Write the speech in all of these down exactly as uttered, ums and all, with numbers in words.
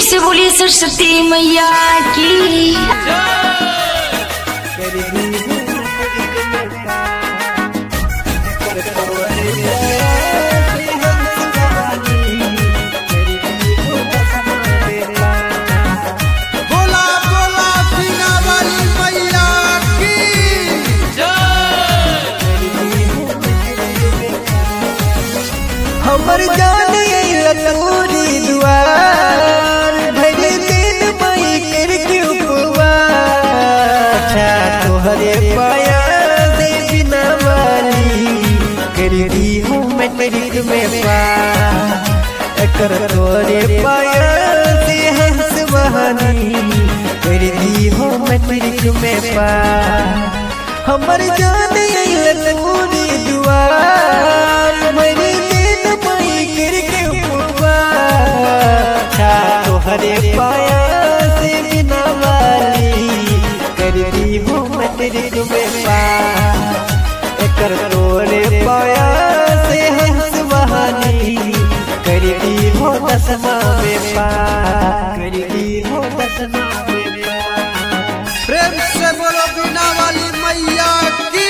से बोलिए सरस्वती मैया की। बोला बोला सीना वाली मैया की। हमर जान लतूरी दुआर भर दिन मई कर के उपवास तोहरे पाया से बिना वाली कर दी हूँ मैं मेरी में पा कर तोरे पाया से हंस बहानी कर दी हूँ मैं मेरी में पा हमर जान लतूरी दुआर भर तोहरे पाया से बिना वाली करती हूँ मैं तेरी तुम्हें पा कर तोरे पाया से हंस बहानी करती हूँ दसमा में पा करती हूँ दसमा में पा। प्रेम से बोलो बीना वाली मैया की।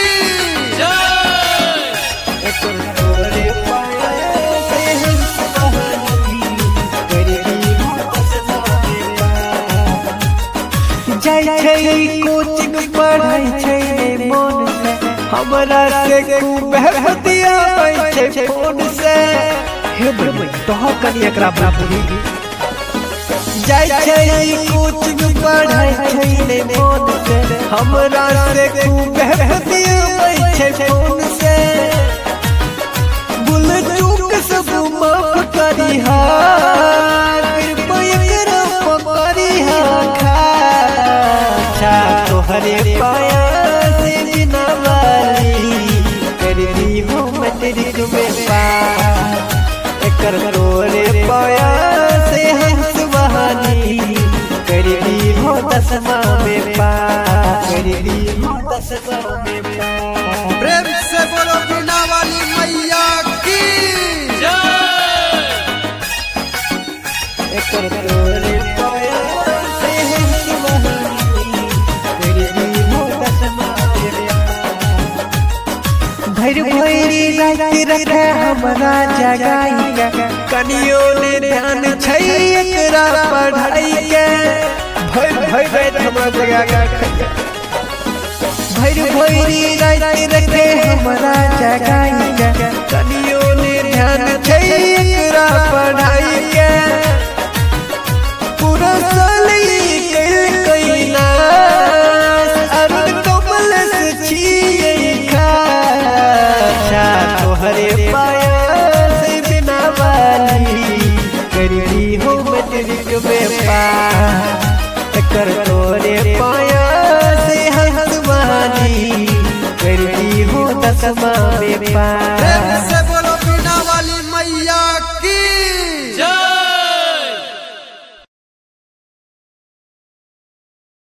कोचिंग पढ़ाई छै मन से हमरा से खूब बहतिया छै फोन से हे भाई तो कनी एकरा बाबूजी जाय छै कोचिंग पढ़ाई छै मन से हमरा से खूब बहतिया छै फोन से भूल चूक सब माफ करिहा तोहरे पाया से बिना वाली कर दी हूँ मैं तेरी तुम्हें पा कर तोरे पाया से हंस बहानी कर दी हूँ दसमा में पा कर दी हूँ दसमा में पा। प्रेम से बोलो बीना वाली मैया की। कर तोरे पाया से हंस बहानी भर भैरी रात रखे हमारा जगाई के कनियो ने ध्यान छै एकरा पढ़ाई के भर भर रात हमारा जगा के भर भैरी रात रखे हमारा जगाई के कनियो ने ध्यान छै एकरा पढ़ाई के पूरा साल कल कइना तोहरे पाया से बिना वाली करती हूँ मैं तेरी तुम्हें पा कर तोरे पाया से हंस बहानी करती हूँ दसमा में पा।